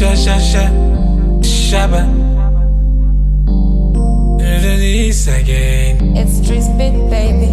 Shabba. This again. It's Street Spit, baby.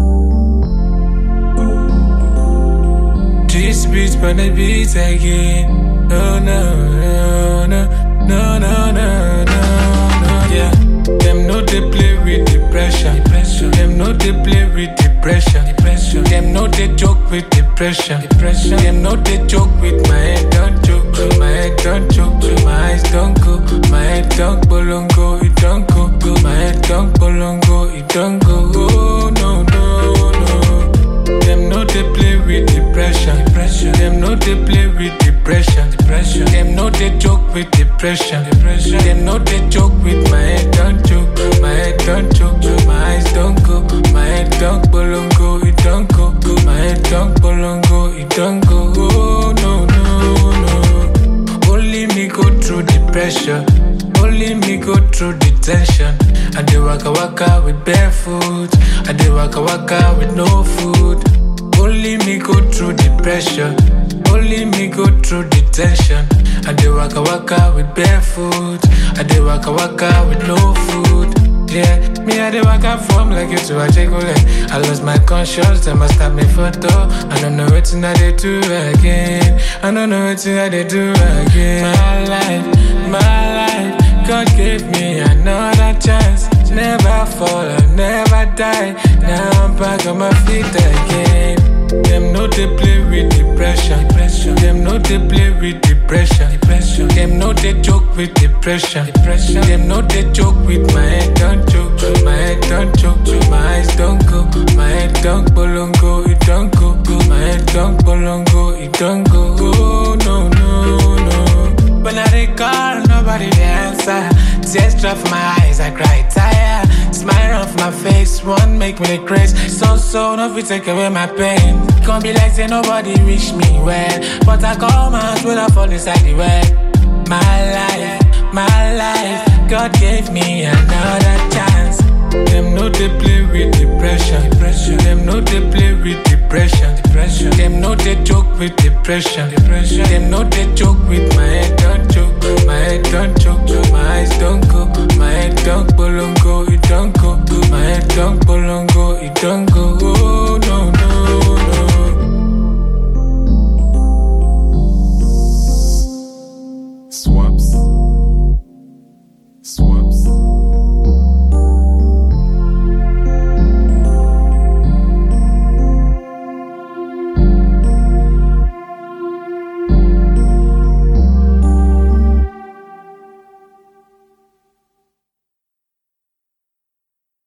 This beats on the beat again. No, no, no, no, no, no, no, no, yeah. Them know they play with depression. Them know they play with depression. Them know they joke with depression. Them know they joke with my head don't joke. My head don't joke. My eyes don't go. My head don't bolongo. It don't go. My head don't bolongo. It don't go. Oh no no no. Them know they play with depression. Them know they play with depression. Them know they joke with depression. Them know they joke with my head don't joke. My head don't joke. My eyes don't go. My head don't bolongo. It don't go. My head don't bolongo. It don't go. Oh no no no. Only me go through depression. Only me go through the tension. I do waka waka with barefoot. I do waka waka with no food. Only me go through depression. Only me go through the tension. I do waka waka with barefoot. I do waka waka with no food. Yeah, me I do waka from like you to a chocolate. I lost my conscience, they must stop me photo. I don't know what I do again. I don't know what I do again. My life, God gave me another chance. Never fall, I never die. Now I'm back on my feet again. Them know they play with depression. Them know they play with depression. Them know they joke with depression. Them know they joke with my head don't joke. My head don't joke. My eyes don't go. My head don't bolongo. It don't go. My head don't bolongo. It don't go. Oh no no no. When I recall, nobody they answer. Tears drop from my eyes, I cry tired. Smile off my face, one make me crazy. So, no fit take away my pain. Can't be like say nobody wish me well, but I come out when I fall inside the well. My life, God gave me another chance. Them know they play with depression. Them know they play with depression. Them know they joke with depression. Them know they joke with my head don't joke. My head don't joke. My eyes don't go. My head don't bolongo. It don't go. My head don't bolongo. It don't go. Oh no no no. Swaps.